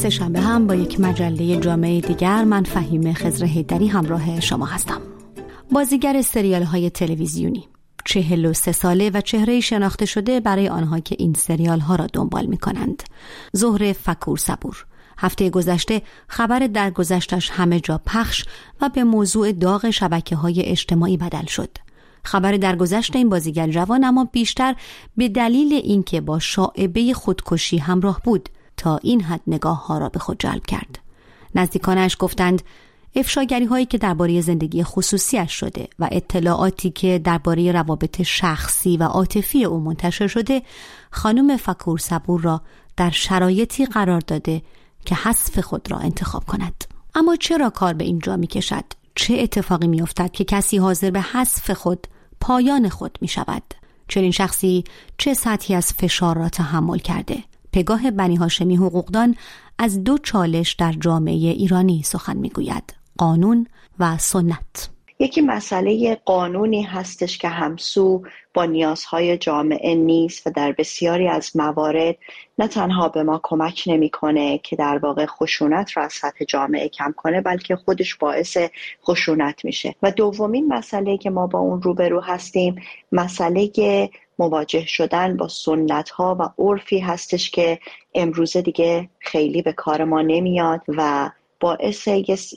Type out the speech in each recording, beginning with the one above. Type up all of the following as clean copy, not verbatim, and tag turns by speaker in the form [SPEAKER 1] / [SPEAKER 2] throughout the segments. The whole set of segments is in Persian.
[SPEAKER 1] سه‌شنبه هم با یک مجله جامعه دیگر من فهیمه خضر حیدری همراه شما هستم. بازیگر سریال‌های تلویزیونی 43 ساله و چهره شناخته شده برای آنها که این سریال‌ها را دنبال می‌کنند. زهره فکور صبور هفته گذشته خبر درگذشتش همه جا پخش و به موضوع داغ شبکه‌های اجتماعی بدل شد. خبر درگذشت این بازیگر جوان اما بیشتر به دلیل اینکه با شائبه خودکشی همراه بود تا این حد نگاه‌ها را به خود جلب کرد. نزدیکانش گفتند افشاگری هایی که درباره زندگی خصوصیش شده و اطلاعاتی که درباره روابط شخصی و عاطفی او منتشر شده خانم فکور صبور را در شرایطی قرار داده که حذف خود را انتخاب کند. اما چرا کار به اینجا می کشد؟ چه اتفاقی می افتد که کسی حاضر به حذف خود پایان خود می شود؟ چنین شخصی چه سطحی از فشار را تحمل کرده؟ پگاه بنی هاشمی حقوقدان از دو چالش در جامعه ایرانی سخن میگوید: قانون و سنت.
[SPEAKER 2] یکی مسئله قانونی هستش که همسو با نیازهای جامعه نیست و در بسیاری از موارد نه تنها به ما کمک نمیکنه که در واقع خشونت را از سطح جامعه کم کنه، بلکه خودش باعث خشونت میشه. و دومین مسئله که ما با اون روبرو هستیم مسئله مواجه شدن با سنت‌ها و عرفی هستش که امروزه دیگه خیلی به کار ما نمیاد و باعث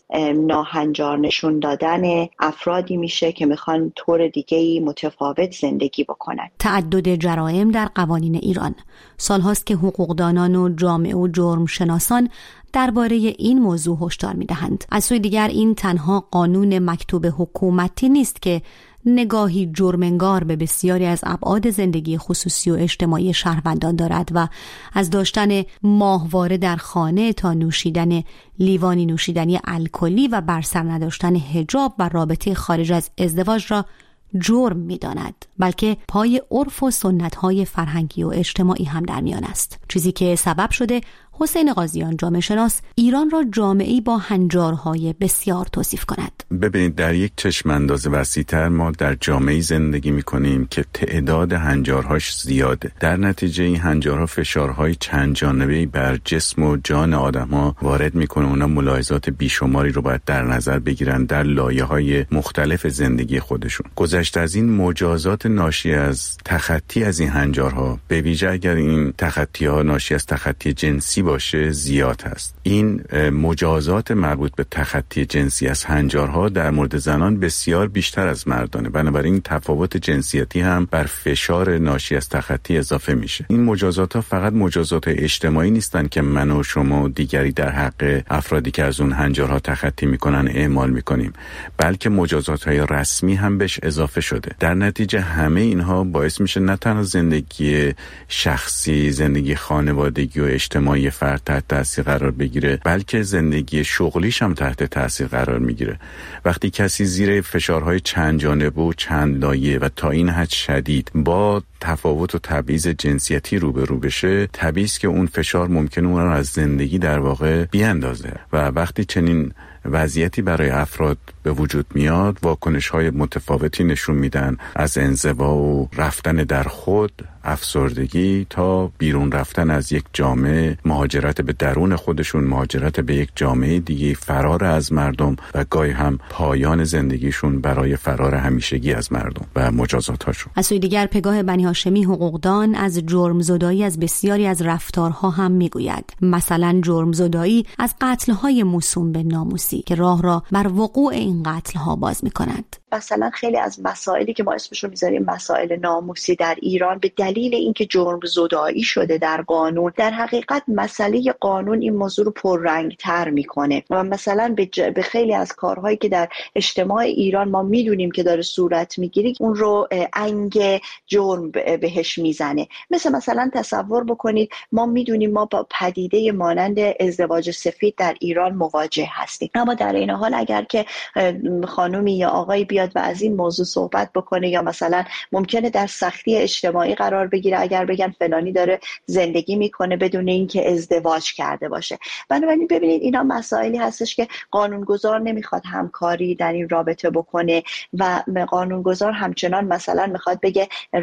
[SPEAKER 2] ناهنجار نشون دادن افرادی میشه که میخوان طور دیگه‌ای متفاوت زندگی بکنن.
[SPEAKER 1] تعدد جرائم در قوانین ایران. سالهاست که حقوقدانان و جامعه و جرم شناسان درباره این موضوع هشدار میدهند. از سوی دیگر این تنها قانون مکتوب حکومتی نیست که نگاهی جرمنگار به بسیاری از ابعاد زندگی خصوصی و اجتماعی شهروندان دارد و از داشتن ماهواره در خانه تا نوشیدن لیوانی نوشیدنی الکلی و بر سر نداشتن حجاب و رابطه خارج از ازدواج را جرم می‌داند، بلکه پای عرف و سنت‌های فرهنگی و اجتماعی هم در میان است، چیزی که سبب شده حسین قاضیان جامعه شناس ایران را جامعه‌ای با هنجارهای بسیار توصیف کند.
[SPEAKER 3] ببینید، در یک چشم انداز وسیع‌تر ما در جامعه‌ای زندگی می‌کنیم که تعداد هنجارهاش زیاده. در نتیجه این هنجارها فشارهای چند جانبه‌ای بر جسم و جان آدم‌ها وارد می‌کنه. اونا ملاحظات بیشماری رو باید در نظر بگیرن در لایه‌های مختلف زندگی خودشون. گذشته از این مجازات ناشی از تخطی از این هنجارها، به ویژه اگر این تخطی‌ها ناشی از تخطی جنسی باشه، زیاد هست. این مجازات مربوط به تخطی جنسی از هنجارها در مورد زنان بسیار بیشتر از مردانه. بنابراین تفاوت جنسیتی هم بر فشار ناشی از تخطی اضافه میشه. این مجازات ها فقط مجازات اجتماعی نیستن که من و شما و دیگری در حق افرادی که از اون هنجارها تخطی میکنن اعمال میکنیم، بلکه مجازات های رسمی هم بهش اضافه شده. در نتیجه همه اینها باعث میشه نه تنها زندگی شخصی، زندگی خانوادگی و اجتماعی فرد تحت تاثیر قرار بگیره، بلکه زندگی شغلیش هم تحت تاثیر قرار میگیره. وقتی کسی زیر فشارهای چند جانبه و چند لایه و تا این حد شدید با تفاوت و تبعیض جنسیتی روبرو بشه، طبیعی است که اون فشار ممکنه اون رو از زندگی در واقع بیاندازه و وقتی چنین وضعیتی برای افراد به وجود میاد، واکنش‌های متفاوتی نشون میدن، از انزوا و رفتن در خود، افسردگی تا بیرون رفتن از یک جامعه، مهاجرت به درون خودشون، مهاجرت به یک جامعه دیگه، فرار از مردم و گاهی هم پایان زندگیشون برای فرار همیشگی از مردم و مجازات‌هاشون.
[SPEAKER 1] از سوی دیگر پگاه بنی هاشمی حقوقدان از جرم زدایی از بسیاری از رفتارها هم میگوید. مثلا جرم زدایی از قتل‌های موسوم به ناموسی که راه را بر وقوع این قتل‌ها باز می‌کند.
[SPEAKER 2] مثلا خیلی از مسائلی که ما اسمش رو میذاریم مسائل ناموسی در ایران به دلیل اینکه جرم زدایی شده در قانون، در حقیقت مسئله قانون این موضوع رو پررنگ‌تر میکنه و مثلا به خیلی از کارهایی که در اجتماع ایران ما میدونیم که داره صورت میگیره اون رو انگ جرم بهش میزنه. مثلا تصور بکنید ما میدونیم ما با پدیده مانند ازدواج سفید در ایران مواجه هستیم، اما در این حال اگر که خانومی یا آقایی بیاد و از این موضوع صحبت بکنه یا مثلا ممکنه در سختی اجتماعی قرار بگیره اگر بگن فلانی داره زندگی میکنه بدون اینکه ازدواج کرده باشه. بنابراین ببینید اینا مسائلی هستش که قانونگذار نمیخواد همکاری در این رابطه بکنه و قانونگذار همچنان مثلا میخواد بگه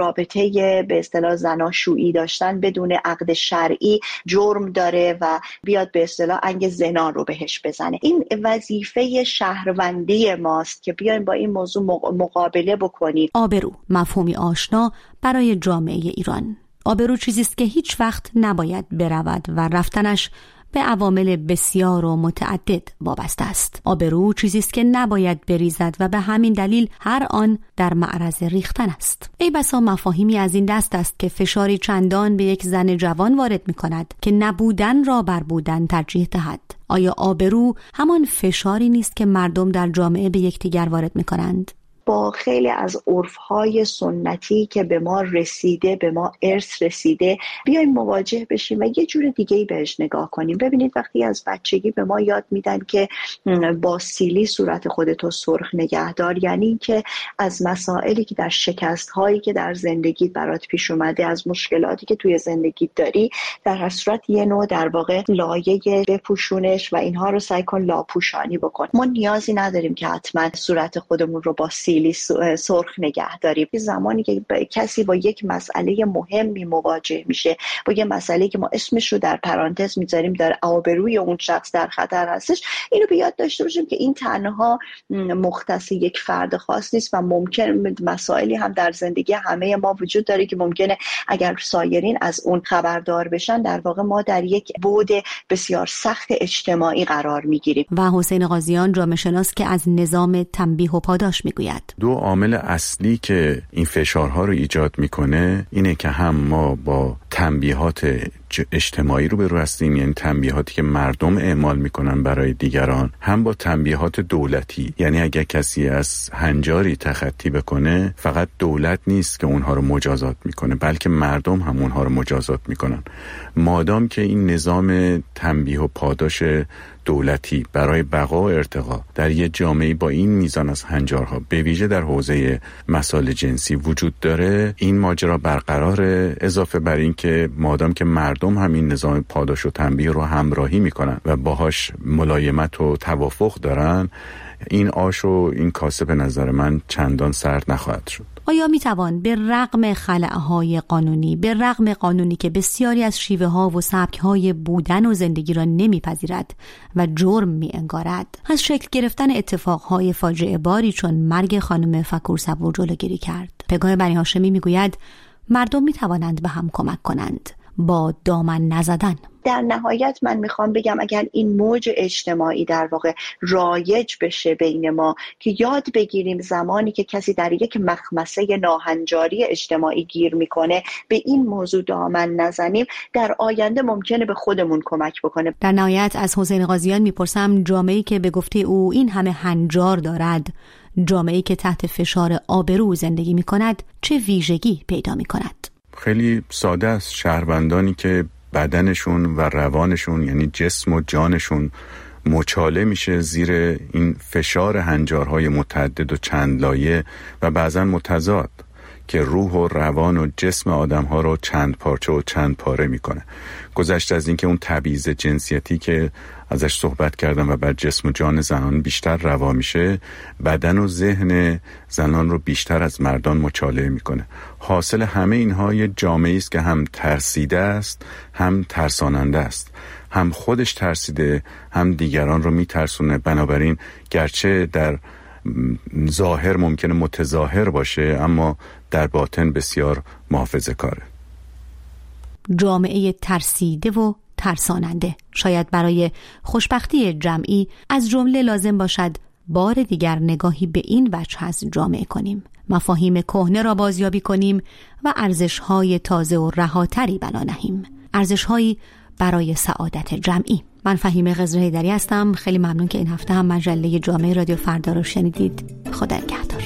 [SPEAKER 2] رابطه به اصطلاح زناشویی داشتن بدون عقد شرعی جرم داره و بیاد به اصطلاح انگ زنا رو بهش بزنه. این وظیفه شهروندی ماست که بیایم با این موضوع مقابله بکنیم.
[SPEAKER 1] آبرو، مفهومی آشنا برای جامعه ایران. آبرو چیزی است که هیچ وقت نباید برود و رفتنش به عوامل بسیار و متعدد وابسته است. آبرو چیزی است که نباید بریزد و به همین دلیل هر آن در معرض ریختن است. ای بسا مفاهیمی از این دست است که فشاری چندان به یک زن جوان وارد می کند که نبودن را بر بودن ترجیح دهد. آیا آبرو همان فشاری نیست که مردم در جامعه به یکدیگر وارد می کنند؟
[SPEAKER 2] با خیلی از عرف‌های سنتی که به ما رسیده، به ما ارث رسیده، بیایم مواجه بشیم و یه جور دیگه‌ای بهش نگاه کنیم. ببینید وقتی از بچگی به ما یاد میدن که با سیلی صورت خودتو سرخ نگهدار، یعنی که از مسائلی که در شکست‌هایی که در زندگی برات پیش اومده، از مشکلاتی که توی زندگی داری، در هر صورت یه نوع در واقع لایه بپوشونش و اینها رو سعی کن لاپوشانی بکن. ما نیازی نداریم که حتما صورت خودمون رو با سیلی سرخ نگه داریم. زمانی که کسی با یک مسئله مهمی مواجه میشه، با یک مسئله که ما اسمش رو در پرانتز میذاریم در آبروی اون شخص در خطر هستش، اینو به یاد داشته باشیم که این تنها مختص یک فرد خاص نیست و ممکن مسائلی هم در زندگی همه ما وجود داره که ممکنه اگر سایرین از اون خبردار بشن، در واقع ما در یک بعد بسیار سخت اجتماعی قرار میگیریم.
[SPEAKER 1] و حسین قاضیان، جامعه شناس، که از نظام تنبیه و پاداش میگوید.
[SPEAKER 3] دو عامل اصلی که این فشارها رو ایجاد میکنه اینه که هم ما با تنبیهات اجتماعی رو برو هستیم، یعنی تنبیهاتی که مردم اعمال میکنن برای دیگران، هم با تنبیهات دولتی. یعنی اگر کسی از هنجاری تخطی بکنه، فقط دولت نیست که اونها رو مجازات میکنه، بلکه مردم هم اونها رو مجازات میکنن. مادام که این نظام تنبیه و پاداش دولتی برای بقا و ارتقا در یه جامعه با این میزان از هنجارها، به ویژه در حوزه مسائل جنسی وجود داره، این ماجرا برقراره. اضافه بر این که مادام که مردم هم این نظام پاداش و تنبیه رو همراهی میکنن و باهاش ملایمت و توافق دارن، این آش و این کاسه به نظر من چندان سرد نخواهد شد.
[SPEAKER 1] آیا میتوان به رغم خلأهای قانونی، به رغم قانونی که بسیاری از شیوه ها و سبک های بودن و زندگی را نمیپذیرد و جرم می انگارد، از شکل گرفتن اتفاقهای فاجعه باری چون مرگ خانم فکور صبور جلوگیری کرد؟ پگاه بنی هاشمی میگوید مردم میتوانند به هم کمک کنند با دامن نزدن.
[SPEAKER 2] در نهایت من میخوام بگم اگر این موج اجتماعی در واقع رایج بشه بین ما، که یاد بگیریم زمانی که کسی در یک مخمسه ناهنجاری اجتماعی گیر میکنه به این موضوع دامن نزنیم، در آینده ممکنه به خودمون کمک بکنه.
[SPEAKER 1] در نهایت از حسین قاضیان میپرسم جامعه‌ای که به گفته او این همه هنجار دارد، جامعه‌ای که تحت فشار آبرو زندگی میکند، چه ویژگی پیدا میکند؟
[SPEAKER 3] خیلی ساده است. شهروندانی که بدنشون و روانشون، یعنی جسم و جانشون، مچاله میشه زیر این فشار هنجارهای متعدد و چند لایه و بعضا متضاد که روح و روان و جسم آدمها رو چند پارچه و چند پاره میکنه. گذشته از این که اون تبعیض جنسیتی که ازش صحبت کردم و بر جسم و جان زنان بیشتر روا میشه، بدن و ذهن زنان رو بیشتر از مردان مچاله میکنه. حاصل همه اینها یه جامعه است که هم ترسیده است، هم ترساننده است. هم خودش ترسیده، هم دیگران رو میترسونه. بنابراین گرچه در ظاهر ممکنه متظاهر باشه، اما در باطن بسیار محافظه‌کاره.
[SPEAKER 1] جامعه ترسیده و ترساننده. شاید برای خوشبختی جمعی از جمله لازم باشد بار دیگر نگاهی به این وجه از جامعه کنیم، مفاهیم کهنه را بازیابی کنیم و ارزش‌های تازه و رهاتری بنا نهیم، ارزش‌هایی برای سعادت جمعی. من فهیمه خضر حیدری هستم. خیلی ممنون که این هفته هم مجله جامعه رادیو فردا رو شنیدید. خدا نگهدار.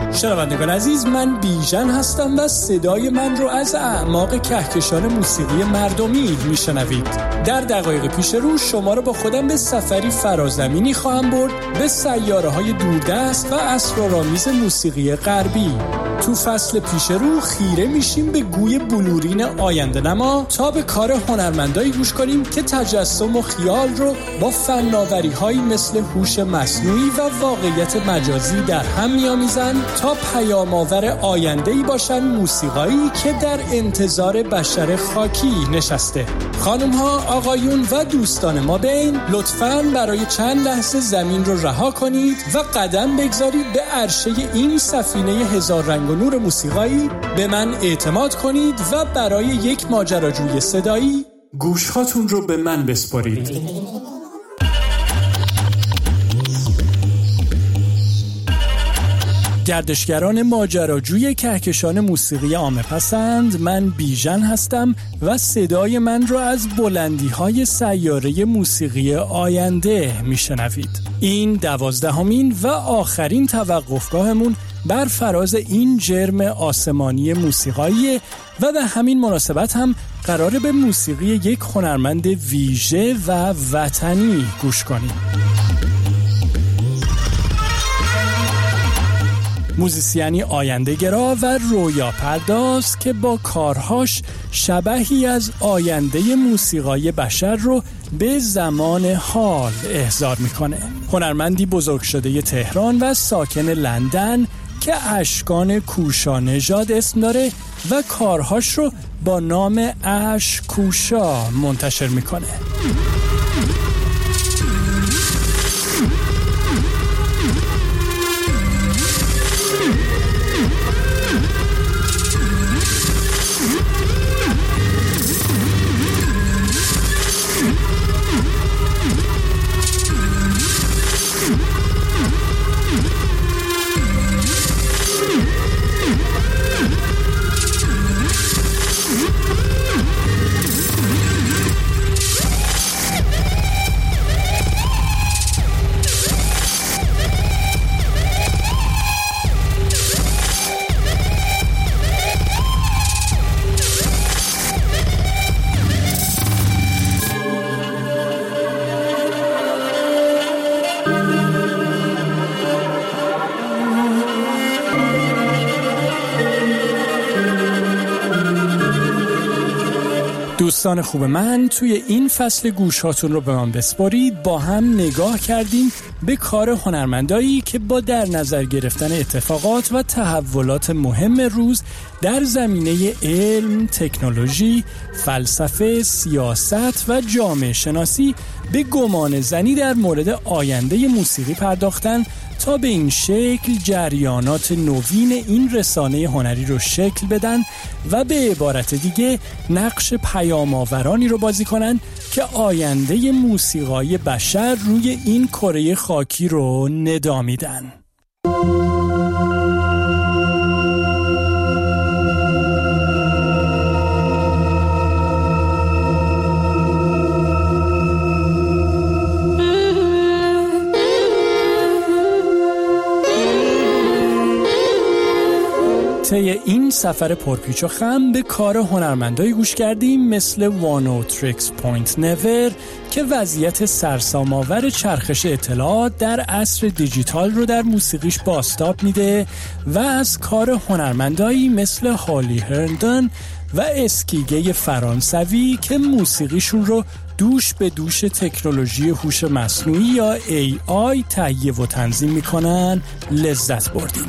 [SPEAKER 4] شنوندگان عزیز، من بیژن هستم و صدای من رو از اعماق کهکشان موسیقی مردمی میشنوید. در دقایق پیش رو شما رو با خودم به سفری فرازمینی خواهم برد به سیاره‌های دوردست و اسرارآمیز موسیقی غربی. تو فصل پیش رو خیره میشیم به گوی بلورین آینده نما تا به کار هنرمندایی گوش کنیم که تجسم و خیال رو با فناوری‌هایی مثل هوش مصنوعی و واقعیت مجازی در هم می‌آمیزند تا پیام‌آور آینده‌ای باشن موسیقایی که در انتظار بشر خاکی نشسته. خانم‌ها، آقایون و دوستان ما بین، لطفاً برای چند لحظه زمین رو رها کنید و قدم بگذارید به عرشه این سفینه هزار رنگ و نور موسیقایی. به من اعتماد کنید و برای یک ماجراجوی صدایی گوش‌هاتون رو به من بسپارید. گردشگران ماجراجوی کهکشان موسیقی عامه پسند، من بیژن هستم و صدای من را از بلندی‌های سیاره موسیقی آینده میشنوید. این 12مین و آخرین توقفگاهمون بر فراز این جرم آسمانی موسیقایی و به همین مناسبت هم قراره به موسیقی یک هنرمند ویژه و وطنی گوش کنیم. موزیسیانی آینده‌گرا و رویا پرداز که با کارهاش شبحی از آینده موسیقای بشر رو به زمان حال احضار میکنه. هنرمندی بزرگ شده تهران و ساکن لندن که اشکان کوشا نژاد اسم داره و کارهاش رو با نام اش کوشا منتشر میکنه. دوستان خوب من، توی این فصل گوشاتون رو به من بسپارید با هم نگاه کردیم به کار هنرمندایی که با در نظر گرفتن اتفاقات و تحولات مهم روز در زمینه علم، تکنولوژی، فلسفه، سیاست و جامعه شناسی به گمان زنی در مورد آینده موسیقی پرداختن تا به این شکل جریانات نوین این رسانه هنری رو شکل بدن و به عبارت دیگه نقش پیام‌آورانی رو بازی کنن که آینده موسیقای بشر روی این کره خاکی رو ندا میدن. طی این سفر پرپیچ و خم به کار هنرمندایی گوش کردیم مثل وانوتریکس پوینت نور که وضعیت سرسام‌آور چرخش اطلاعات در عصر دیجیتال رو در موسیقیش بازتاب میده و از کار هنرمندایی مثل هالی هرندن و اسکیگه فرانسوی که موسیقیشون رو دوش به دوش تکنولوژی هوش مصنوعی یا AI تهیه و تنظیم میکنن لذت بردیم.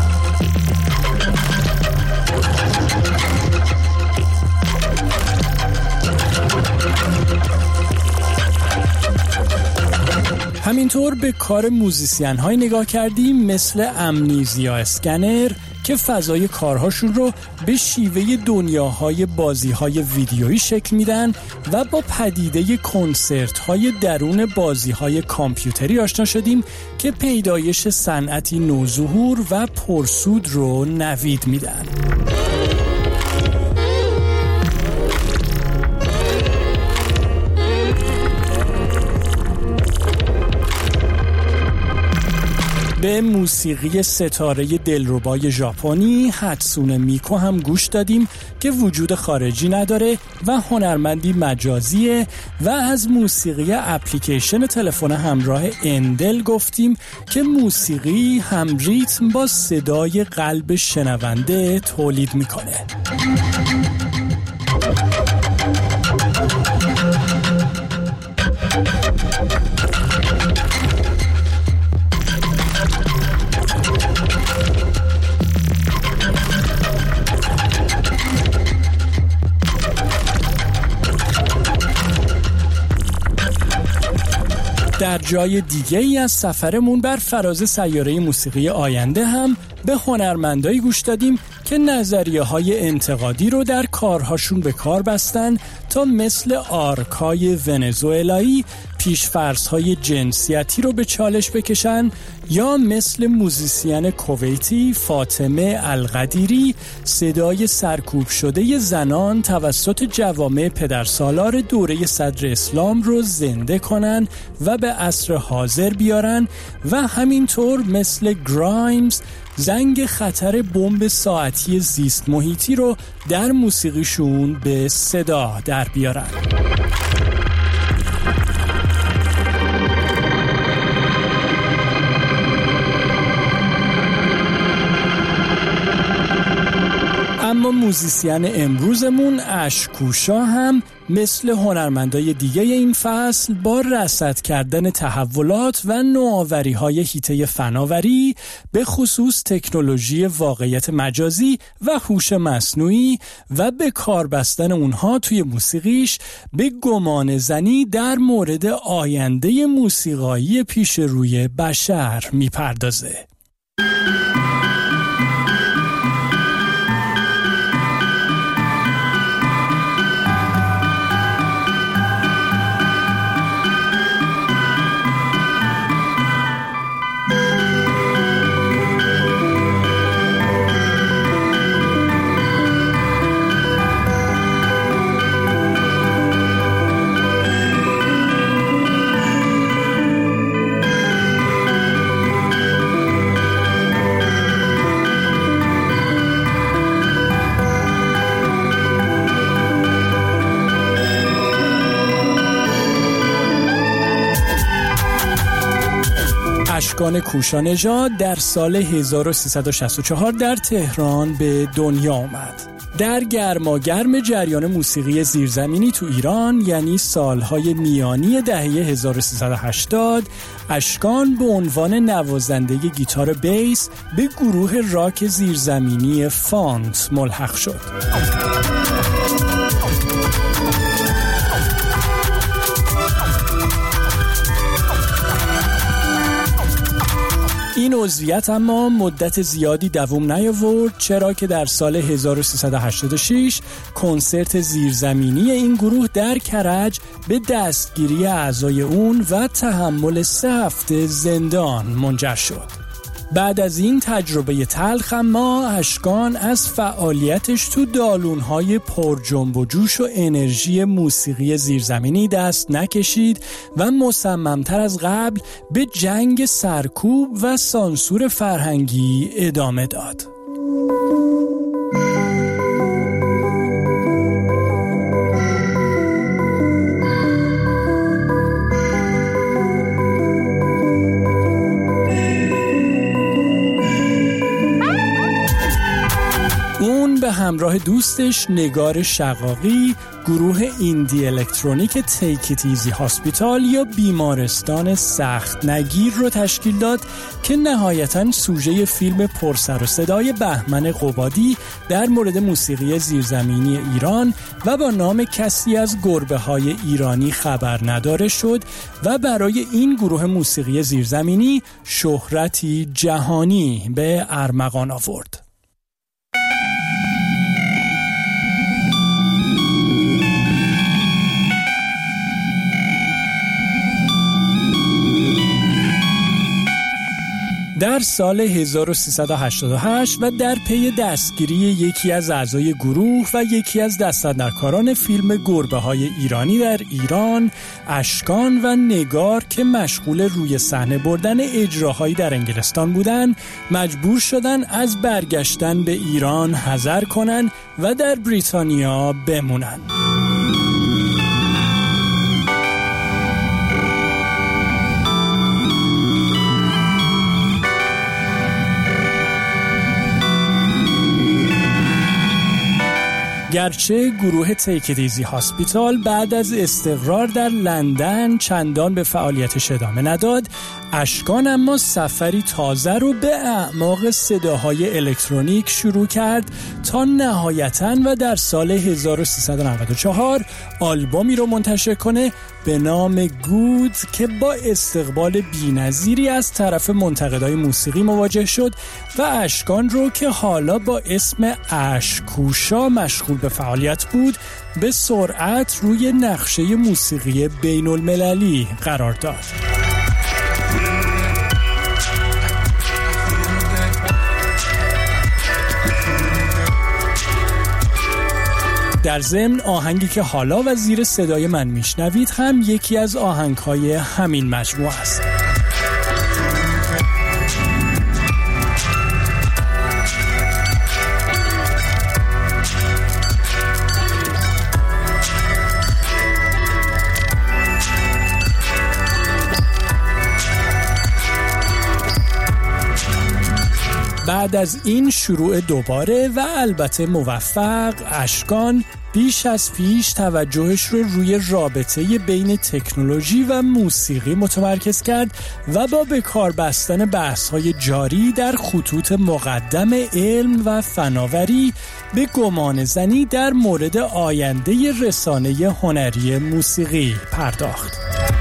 [SPEAKER 4] همینطور به کار موزیسین های نگاه کردیم مثل امنیزیا اسکنر که فضای کارهاشون رو به شیوه دنیاهای بازیهای ویدیویی شکل میدن و با پدیده کنسرت های درون بازیهای کامپیوتری آشنا شدیم که پیدایش صنعتی نوظهور و پرسود رو نوید میدن. به موسیقی ستاره دلربای ژاپنی هاتسونه میکو هم گوش دادیم که وجود خارجی نداره و هنرمندی مجازیه و از موسیقی اپلیکیشن تلفن همراه اندل گفتیم که موسیقی هم ریتم با صدای قلب شنونده تولید میکنه. در جای دیگه ای از سفرمون بر فراز سیاره موسیقی آینده هم به هنرمندایی گوش دادیم که نظریه های انتقادی رو در کارهاشون به کار بستن تا مثل آرکای ونزوئلایی پیش‌فرض‌های جنسیتی رو به چالش بکشن یا مثل موزیسین کویتی فاطمه القدیری صدای سرکوب شده زنان توسط جوامع پدرسالار دوره صدر اسلام رو زنده کنن و به عصر حاضر بیارن و همینطور مثل گرایمز زنگ خطر بمب ساعتی زیست محیطی رو در موسیقیشون به صدا در بیارن. اما موزیسین امروزمون اشکوشا هم مثل هنرمندای دیگه این فصل با رصد کردن تحولات و نوآوری‌های حیطه فناوری به خصوص تکنولوژی واقعیت مجازی و هوش مصنوعی و به کار بستن اونها توی موسیقیش به گمان زنی در مورد آینده موسیقایی پیش روی بشر میپردازه. اشکان کوشانژاد در سال 1364 در تهران به دنیا آمد. در گرماگرم جریان موسیقی زیرزمینی تو ایران، یعنی سالهای میانی دهه 1380، اشکان به عنوان نوازنده گیتار بیس به گروه راک زیرزمینی فانت ملحق شد. این عضویت اما مدت زیادی دوام نیاورد، چرا که در سال 1386 کنسرت زیرزمینی این گروه در کرج به دستگیری اعضای اون و تحمل 3 هفته زندان منجر شد. بعد از این تجربه تلخ اما اشکان از فعالیتش تو دالون‌های پر جنب و جوش و انرژی موسیقی زیرزمینی دست نکشید و مصممتر از قبل به جنگ سرکوب و سانسور فرهنگی ادامه داد. به همراه دوستش نگار شقاقی گروه ایندی الکترونیک تیک ایت ایزی هاسپیتال یا بیمارستان سخت نگیر رو تشکیل داد که نهایتاً سوژه فیلم پرسر و صدای بهمن قبادی در مورد موسیقی زیرزمینی ایران و با نام کسی از گربه‌های ایرانی خبر نداره شد و برای این گروه موسیقی زیرزمینی شهرتی جهانی به ارمغان آورد. در سال 1388 و در پی دستگیری یکی از اعضای گروه و یکی از دستاندرکاران فیلم گربه‌های ایرانی در ایران، اشکان و نگار که مشغول روی صحنه بردن اجراهایی در انگلستان بودند، مجبور شدن از برگشتن به ایران حذر کنند و در بریتانیا بمونند. گرچه گروه تیک ایت ایزی هاسپیتال بعد از استقرار در لندن چندان به فعالیتش ادامه نداد، اشکان اما سفری تازه رو به اعماق صداهای الکترونیک شروع کرد تا نهایتاً و در سال 1394 آلبومی رو منتشر کنه به نام گود که با استقبال بی‌نظیری از طرف منتقدای موسیقی مواجه شد و اشکان رو که حالا با اسم اشکوشا مشغول به فعالیت بود به سرعت روی نقشه موسیقی بین المللی قرار داد. در ضمن آهنگی که حالا و زیر صدای من میشنوید هم یکی از آهنگ‌های همین مجموعه است. بعد از این شروع دوباره و البته موفق، اشکان بیش از پیش توجهش رو روی رابطه بین تکنولوژی و موسیقی متمرکز کرد و با به کار بستن بحث‌های جاری در خطوط مقدم علم و فناوری به گمانه‌زنی در مورد آینده رسانه هنری موسیقی پرداخت.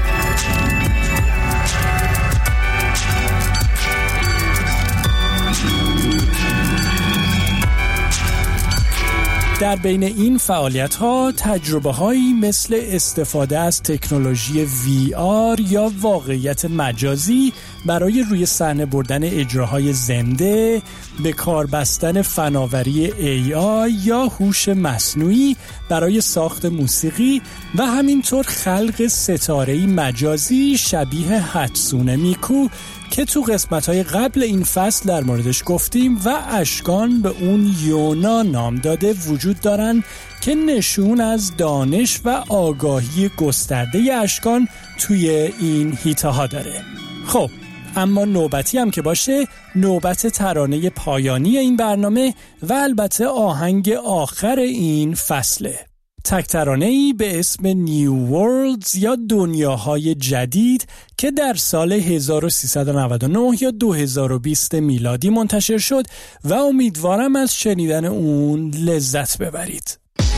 [SPEAKER 4] در بین این فعالیت‌ها تجربه‌هایی مثل استفاده از تکنولوژی VR یا واقعیت مجازی برای روی صحنه بردن اجراهای زنده، به کار بستن فناوری AI یا هوش مصنوعی برای ساخت موسیقی و همینطور خلق ستاره‌ای مجازی شبیه هاتسونه میکو که تو قسمت‌های قبل این فصل در موردش گفتیم و اشکان به اون یونا نام داده وجود دارن که نشون از دانش و آگاهی گسترده اشکان توی این هیته‌ها داره. خب اما نوبتی هم که باشه، نوبت ترانه پایانی این برنامه و البته آهنگ آخر این فصله. تک ترانه‌ای به اسم نیو ورلدز یا دنیاهای جدید که در سال 1399 یا 2020 میلادی منتشر شد و امیدوارم از شنیدن اون لذت ببرید.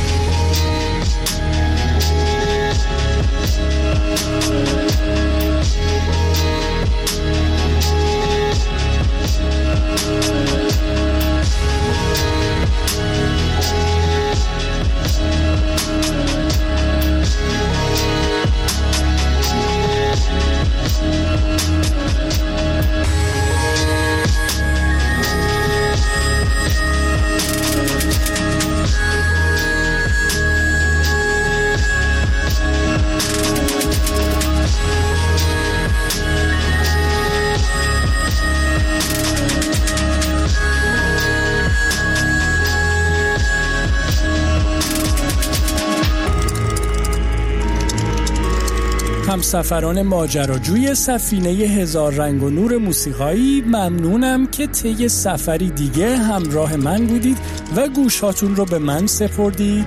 [SPEAKER 4] همسفران ماجراجوی سفینه هزار رنگ و نور موسیقایی، ممنونم که طی سفری دیگه همراه من بودید و گوشاتون رو به من سپردید.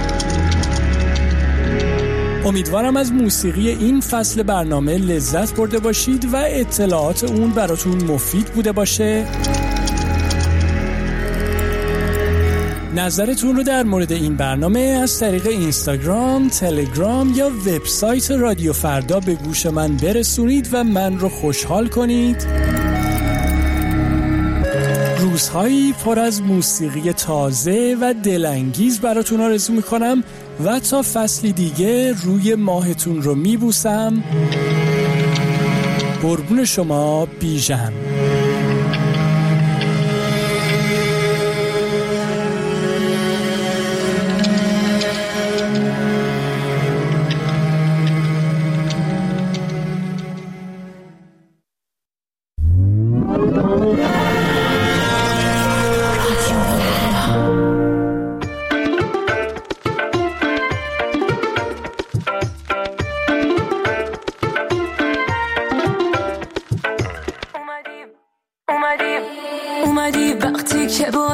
[SPEAKER 4] امیدوارم از موسیقی این فصل برنامه لذت برده باشید و اطلاعات اون براتون مفید بوده باشه. نظرتون رو در مورد این برنامه از طریق اینستاگرام، تلگرام یا وبسایت رادیو فردا به گوش من برسونید و من رو خوشحال کنید. روزهایی پر از موسیقی تازه و دلانگیز براتون آرزو میکنم و تا فصلی دیگه روی ماهتون رو میبوسم. قربون شما، بیژن.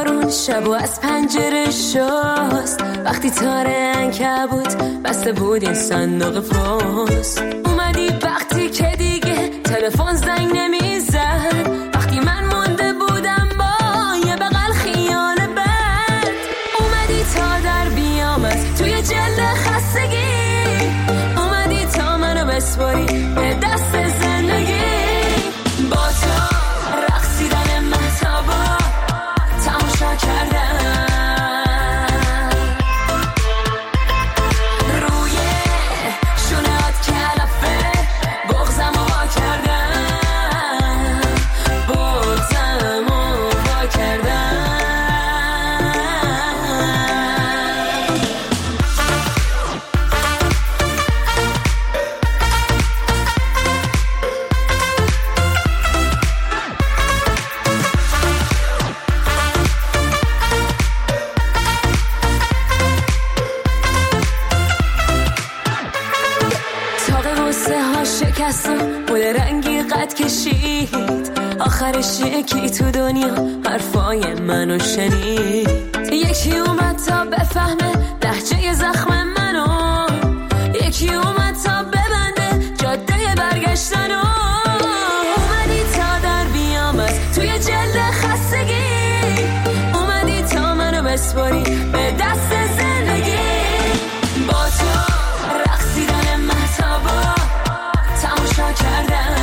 [SPEAKER 5] بارون شب و از پنجره شست، وقتی تاره عنکبوت بسته بود این صندوق پست. اومدی وقتی که دیگه تلفن زنگ نمیزد، وقتی من مونده بودم با یه بغل خیال بد. اومدی تا در بیام از توی جلد خستگی، اومدی تا منو بسپاری به دست زندگی. با تو رقصیدن مهتابا تماشا کردم، روی شونهات کلافه بغزم رو وا کردم، بغزم رو وا کردم. بود رنگی قد کشید، آخرش یکی تو دنیا حرفای منو شنید. یکی اومد تا بفهمه لهجه زخم منو، یکی اومد تا ببنده جاده برگشتنو. اومدی تا در بیام از توی جلد خستگی، اومدی تا منو بسپاری به دست زندگی. با تو رقصیدن مهتابا تماشا کردم،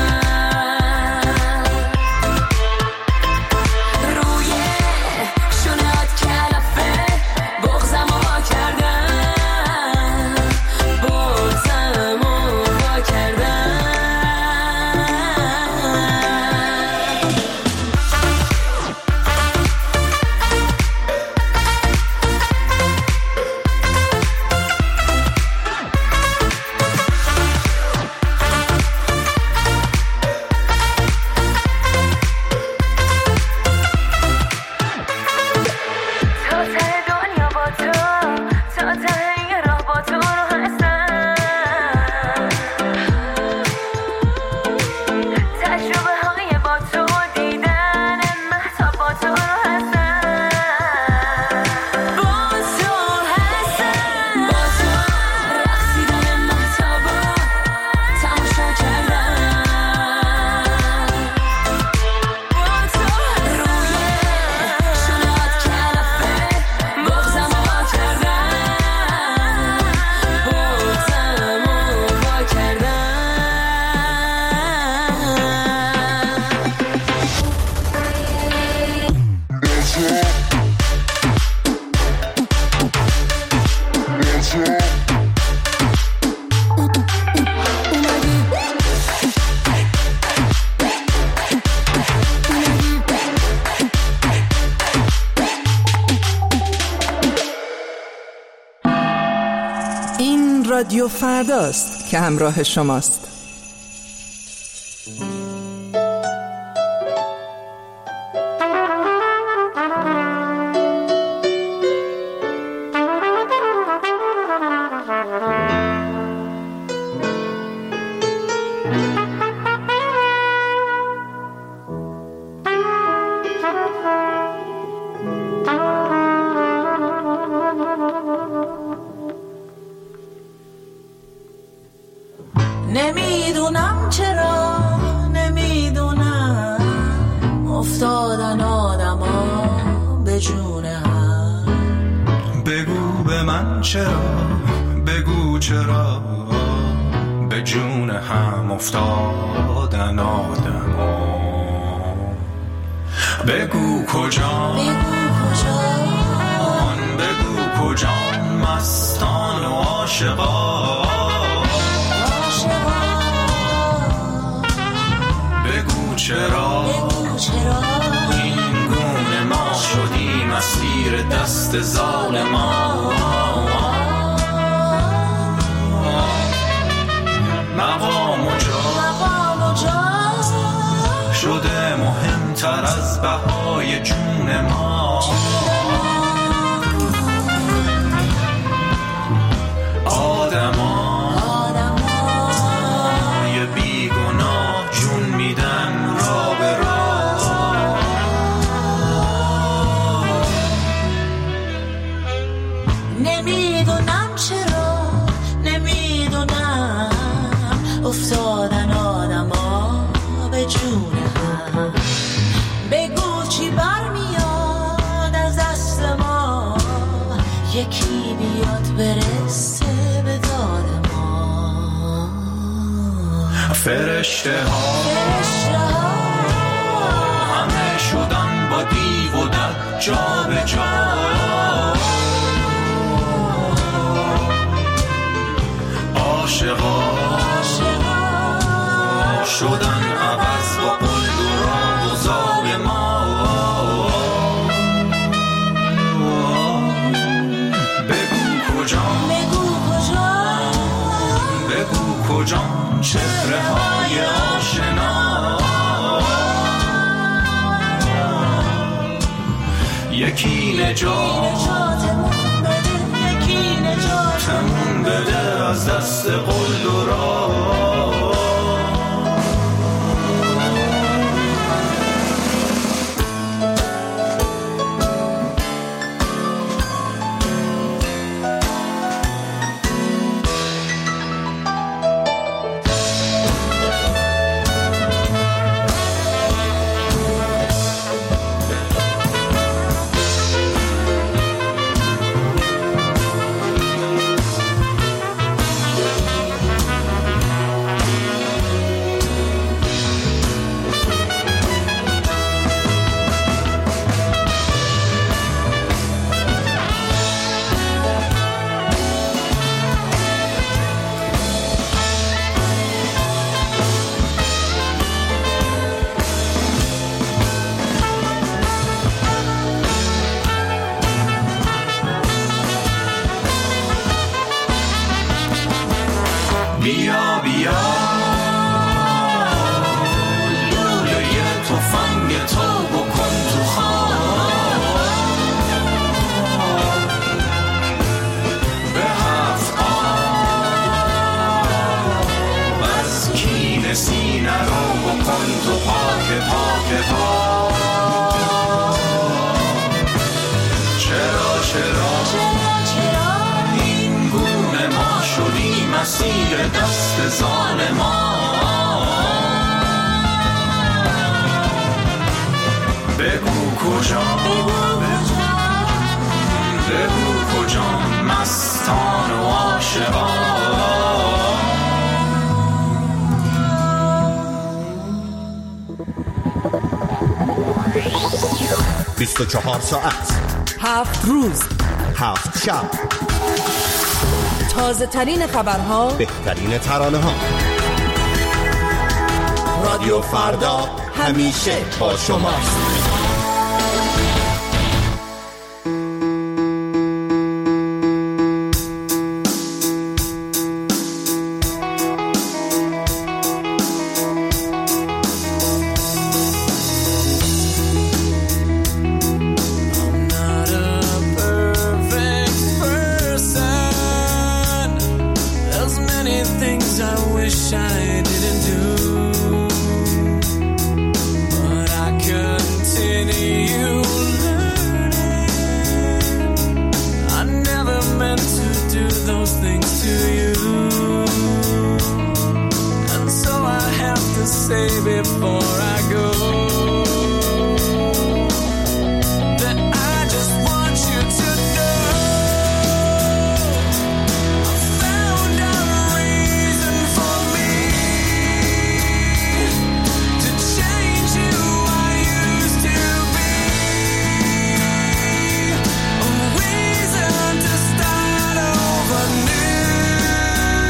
[SPEAKER 5] روی شونهات کلافه بغزم رو وا کردم، بغزم رو وا کردم.
[SPEAKER 6] رادیو فرداست که همراه شماست.
[SPEAKER 7] نمیدونم چرا، نمیدونم افتادن آدما به جون هم.
[SPEAKER 8] بگو به من چرا، بگو چرا به جون هم افتادن آدما. بگو کجا، بگو کجا مستان و عاشقان. بگو چرا این گونه ما شدیم اسیر دست ظالمان. مقام و جا شده مهمتر از بهای جون ما. آدمای بیگناه جون میدن را به راه.
[SPEAKER 7] به جون هم. بگو چی برمیاد از دست ما، یکی بیاد برسه به داد ما.
[SPEAKER 8] فرشته ها همه شدن با دیو و در جا به جا. عاشقا شدن عوض با قلد و راه و زال ما. بگو کجا بگو کجا چهره های آشنا. یکی نجاتمون بده، یکی نجاتمون بده از دست قلد و راه. بیا بیا لوله تفنگ تو بکن تو خواب. به هفت آب از کین سینه رو بکن تو پاک پاک پاک. چرا این گونه ما شدیم اسیر دست ظالمان. بگو کجا بگو کجا مستان و عاشقان.
[SPEAKER 9] 24 ساعت
[SPEAKER 6] 7 روز
[SPEAKER 9] 7 شب،
[SPEAKER 6] تازه ترین خبرها،
[SPEAKER 9] بهترین ترانه ها. رادیو فردا همیشه با شماست.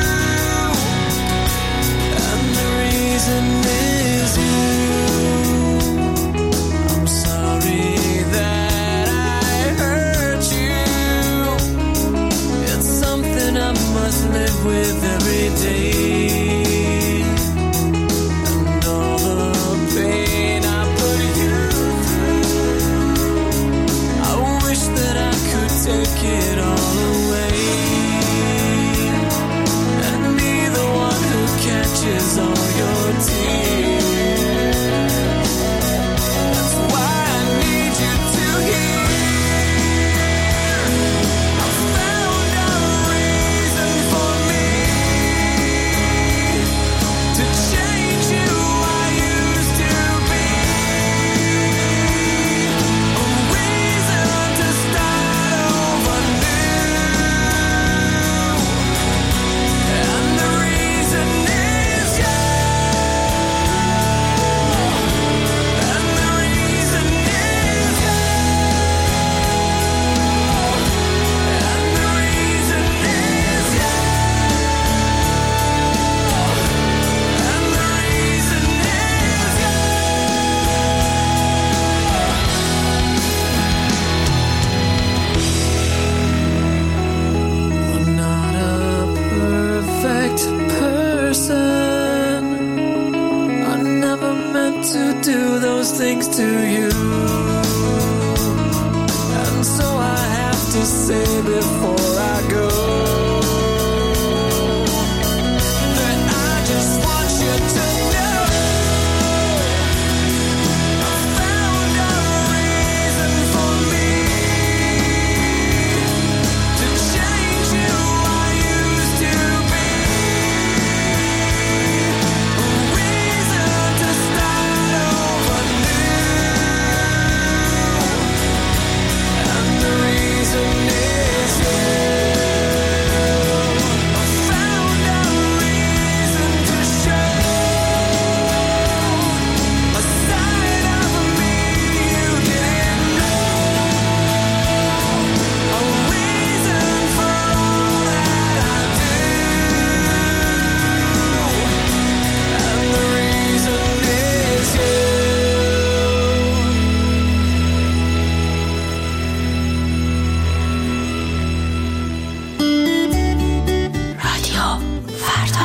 [SPEAKER 7] Is you.
[SPEAKER 10] to do those things to you. And so I have to say before I go that I just want you to know I found a reason for me to change who I used to be. A reason to start over new. And the reason is you. I found a reason to show a side of me you didn't know. A reason for all that I do. And the reason is you.
[SPEAKER 1] رادیو فردا.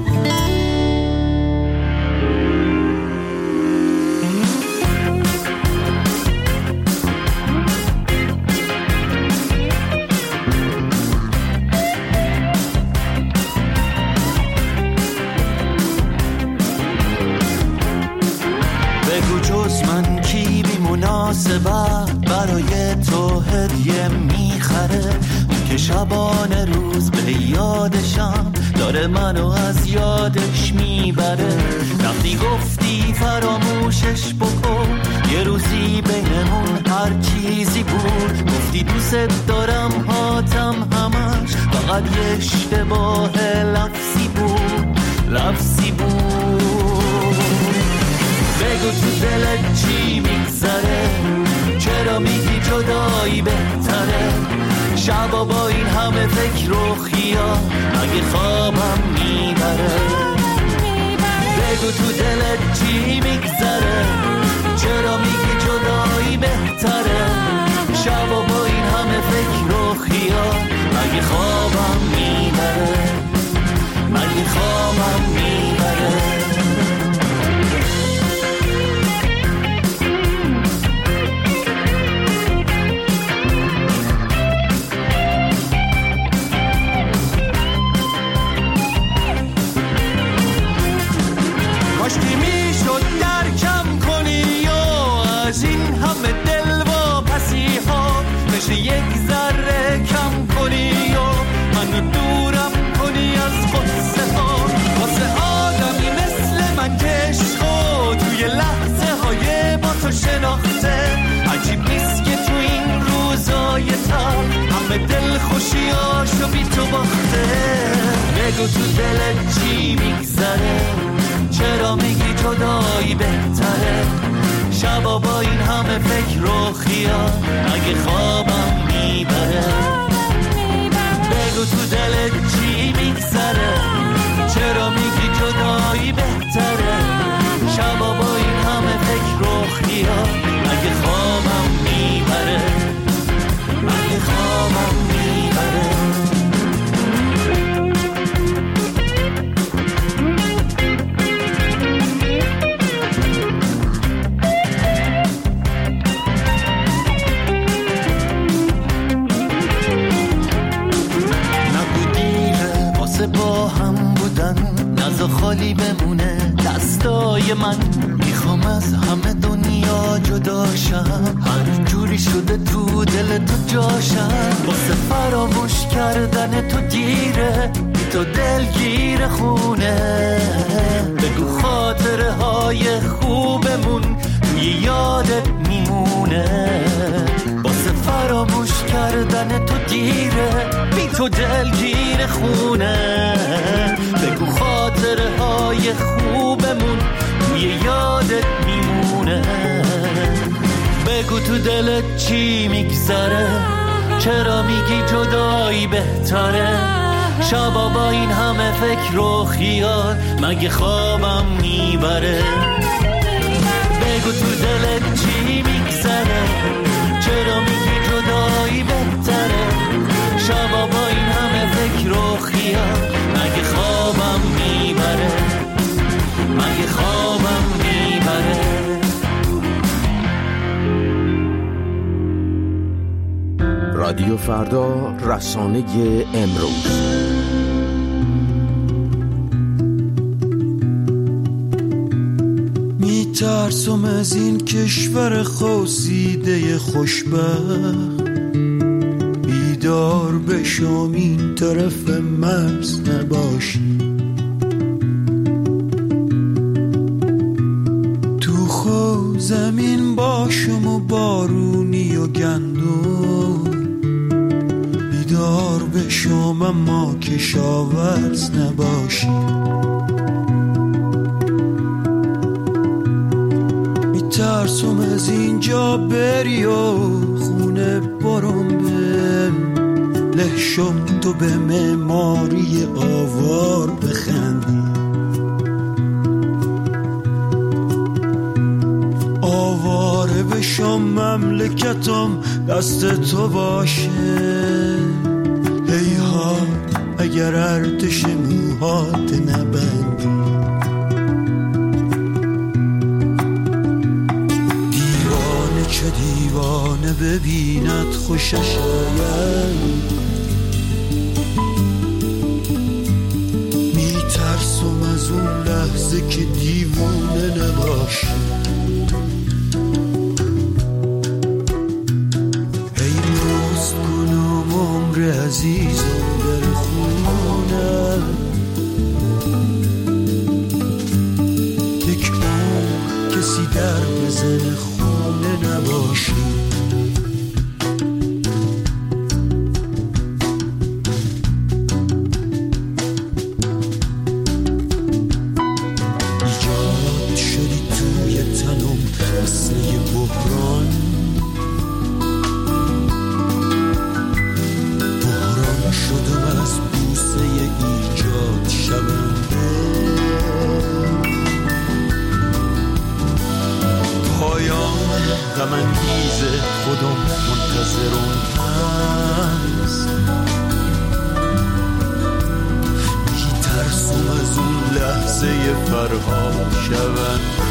[SPEAKER 11] بگو جز من کی بی مناسبت برای تو هدیه میخره، اون که شبانه روز به یادشم داره منو از یادش میبره. وقتی گفتی فراموشش بکن، یه روزی بینمون هر چیزی بود. گفتی دوست دارم هاتم همش فقط یه اشتباه لفظی بود، لفظی بود. بگو تو دلت چی میگذره، چرا میگی جدایی بهتره؟ شبا با این همه فکر و خیال مگه خوابم میبره؟ بگو تو دلت چی میگذره، چرا میگی جدایی بهتره؟ شبا با این همه فکر و خیال مگه خوابم میبره؟ مگه خوابم میبره؟ کاشکی میشد درکم کنی و از این همه دل و پسی ها بشه یک ذره کم کنی و منو دورم کنی از غصه ها. واسه آدمی مثل من که عشقو توی لحظه های با تو شناخته، عجیب نیست که تو این روزای تر همه دل خوشیاشو بی تو باخته. بگو تو دلت چی میگذره، چرا میگی جدایی بهتره؟ شبا با این همه فکر و خیال اگه خوابم میبره؟ بگو تو دلت چی میگذره، چرا میگی جدایی بهتره؟ شبا با این همه فکر و خیال اگه خوابم میبره؟ اگه خوابم میبره؟ با هم بودن نزا خالی بمونه دستای من. میخوام از همه دنیا جداشم، هر جوری شده تو دل تو جاشم. واسه فراموش کردن تو دیره، بی تو دلگیر خونه. بگو خاطره های خوبمون توی یادت میمونه. واسه فراموش کردن تو دیره، بی تو دلگیر خونه. بگو خاطره های خوبمون توی یادت میمونه. بگو تو دلت چی میگذره، چرا میگی جدایی بهتره؟ شبا با این همه فکر و خیال مگه خوابم میبره؟ بگو تو دلت چی میگذره، چرا میگی جدایی بهتره؟ شبا با این همه فکر و خیال مگه خوابم میبره؟ مگه خوابم میبره؟
[SPEAKER 12] رادیو فردا، رسانه امروز.
[SPEAKER 13] میترسم از این کشور خواسیده خوشبخت، بیدار بشم این طرف مرز نباشی، تو خو زمین باشم و بارونی و گندم، بیدار بشم اما کشاورز نباشی. میترسم از اینجا بری و خونه برم به لحشم، تو به معماری آوار بخندی، آواره بشم مملکتم دست تو باشه. هیها اگر ارتش موهات نبندی، دیوانه چه دیوانه ببیند خوشش آید، میترسم از اون لحظه که دیوانه نباشی. ای پست کنم عمر عزیزم در خونه، یک عمر کسی در بزن خونه نباشی. ایجاد شدی توی تنم مثل یه بحران، بحران شدم از بوسه ایجاد شونده، پایان غم انگیز خودم منتظرم هست، میترسم از اون لحظه فرها شونده.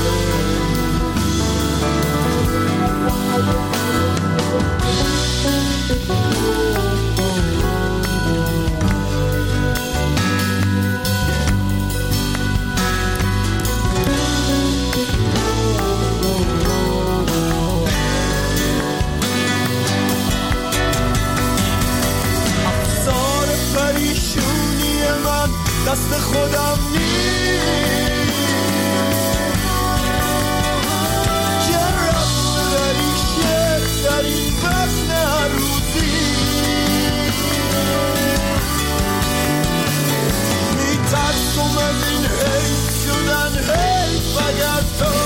[SPEAKER 13] افسار پریشونی من دست خودم نیست، جرم ببری شعر در این وزن هر روزی، میترسم از این حیف شدن حیف اگر تو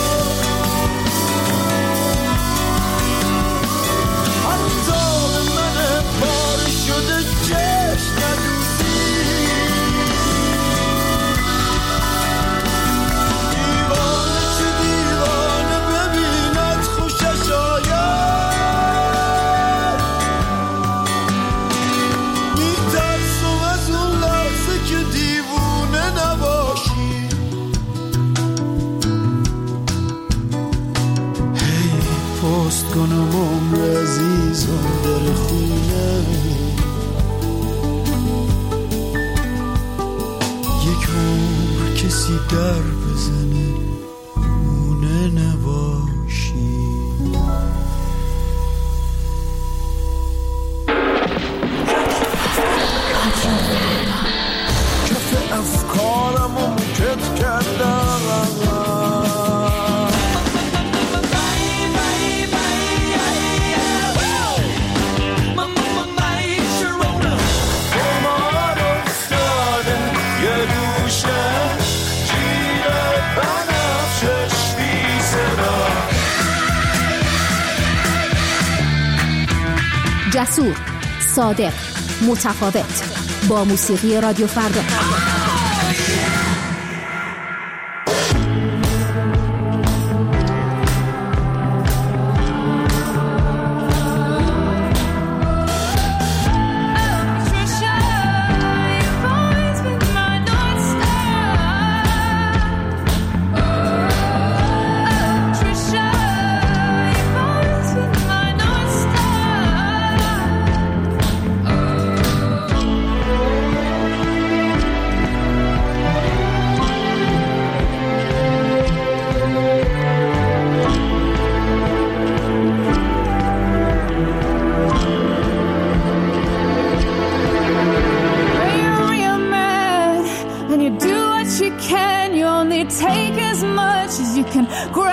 [SPEAKER 13] حتی به من پاره شده چشم ندوزی. دیوانه چه دیوانه ببیند خوشش آید، میترسم از اون لحظه که دیوونه نباشی. هی پست کنم عمر عزیزم در خونه، یک عمر کسی در بزنه خونه نباشی. کف افکارم رو مکت کردم،
[SPEAKER 14] جسور، صادق، متفاوت، با موسیقی رادیو فردا.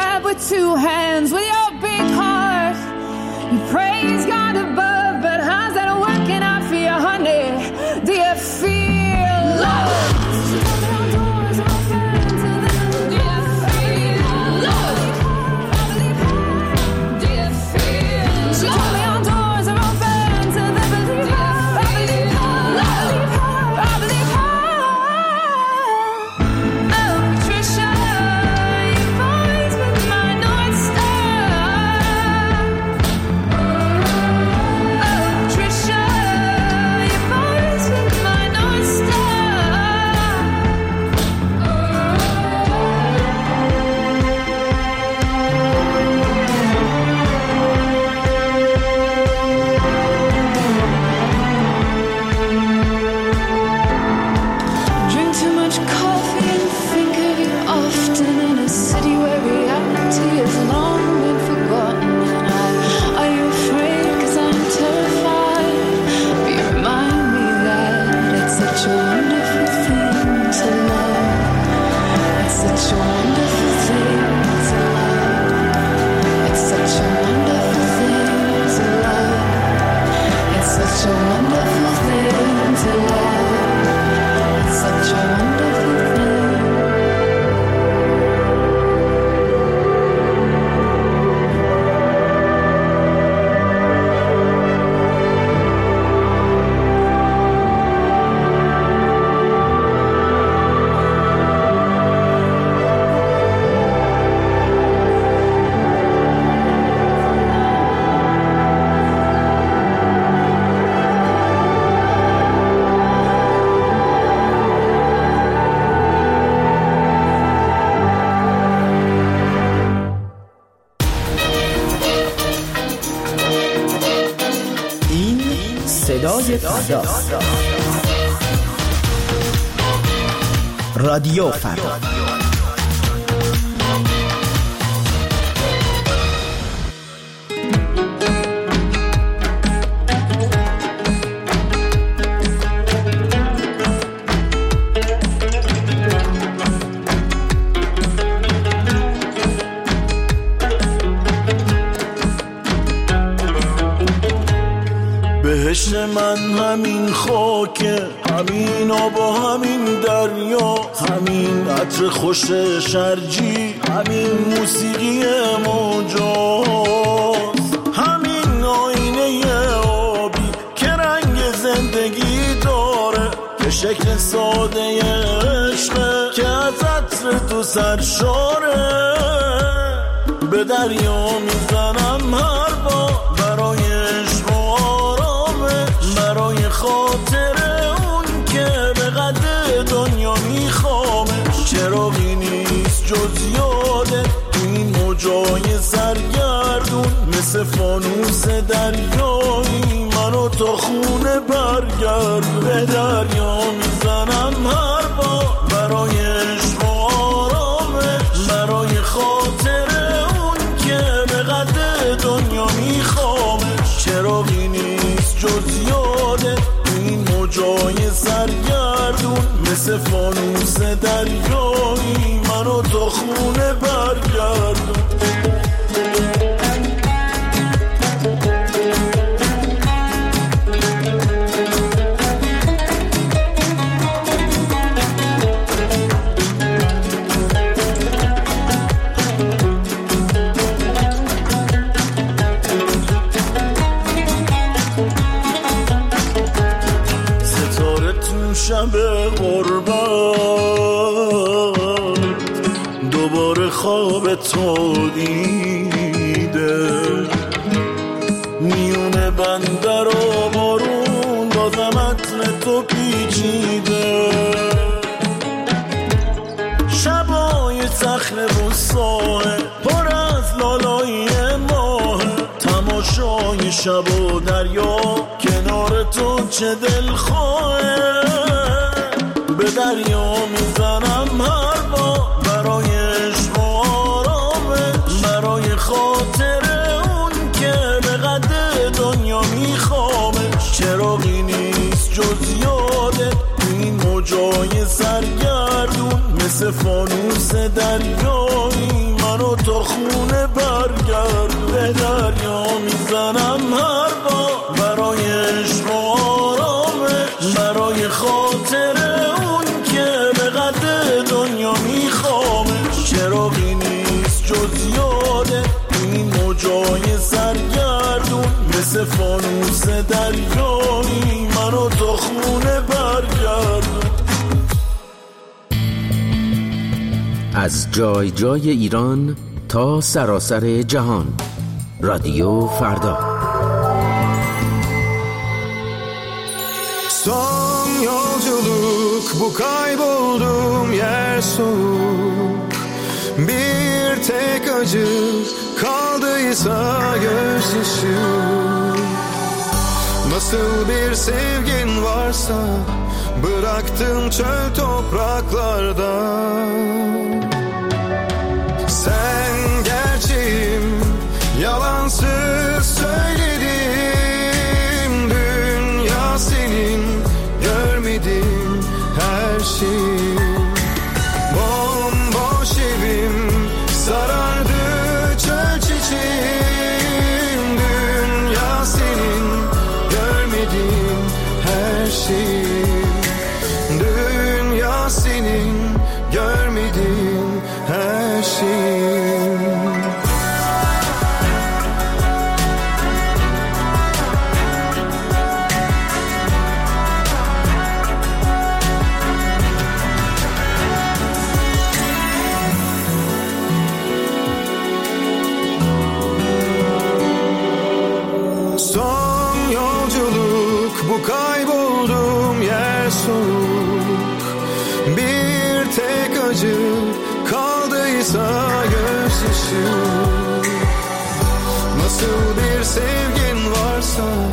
[SPEAKER 15] clap with two hands with your big heart. You praise God above, but how's that working out for you, honey? Do you feel love?
[SPEAKER 12] صدای فردا، رادیو فردا.
[SPEAKER 13] بهشت من همین خاکه، همین آب و همین دریا، همین عطر خوش شرجی، همین موسیقی موجاست، همین آینه آبی که رنگ زندگی داره، که شکل ساده عشقه که از عطر تو سرشاره. به دریا میزنم هر بار برای عشق و برای خاطر اون که به قد دنیا میخوامش. چراغی نیست جز یادت تو این موجای سرگردون، مثل فانوس دریایی منو تا خونه برگرد. به دریا میزنم هر بار برای عشق و آرامش، برای خاطر اون که به قد دنیا میخوامش. چراغی نیست جز یادت تو این موجای سرگردون، مثل فانوس دریایی منو تا خونه برگردون. شب غربت دوباره خواب تو دیده، میونه بندر و بارون بازم عطر تو پیچیده. شبای صخره و ساحل پر از لالایی ماه، تماشای شب و دریا کنار تو چه دلخواهه. به دریا میزنم هر بار برای عشق و آرامش، برای خاطر اون که به قد دنیا میخوامش. چراغی نیست جز یادت تو این موجای سرگردون، مثل فانوس دریایی منو تا خونه برگرد به دریا میزنم هر بار برای عشق و آرامش برای خاطر اون که به قد دنیا میخوامش چراغی نیست جز یاده این موجای سرگردون مثل فانوس دریایی منو تا خونه برگردون.
[SPEAKER 12] از جای جای ایران تا سراسر جهان رادیو فردا.
[SPEAKER 16] Son yolculuk bu kaybolduğum yer soğuk. Bir tek acı kaldıysa gözyaşı. Nasıl bir sevgin varsa bıraktın çöl topraklarda. Sen gerçeğim yalansız söyledim. Dünya senin görmedim her şeyim. Bomboş evim sarardı çöl çiçeğim. Dünya senin görmedim her şeyim. Dünya senin görmedim her şeyim. Son yolculuk bu kaybolduğum yer soğuk. Bir tek acı kaldıysa gözyaşı. Nasıl bir sevgin varsa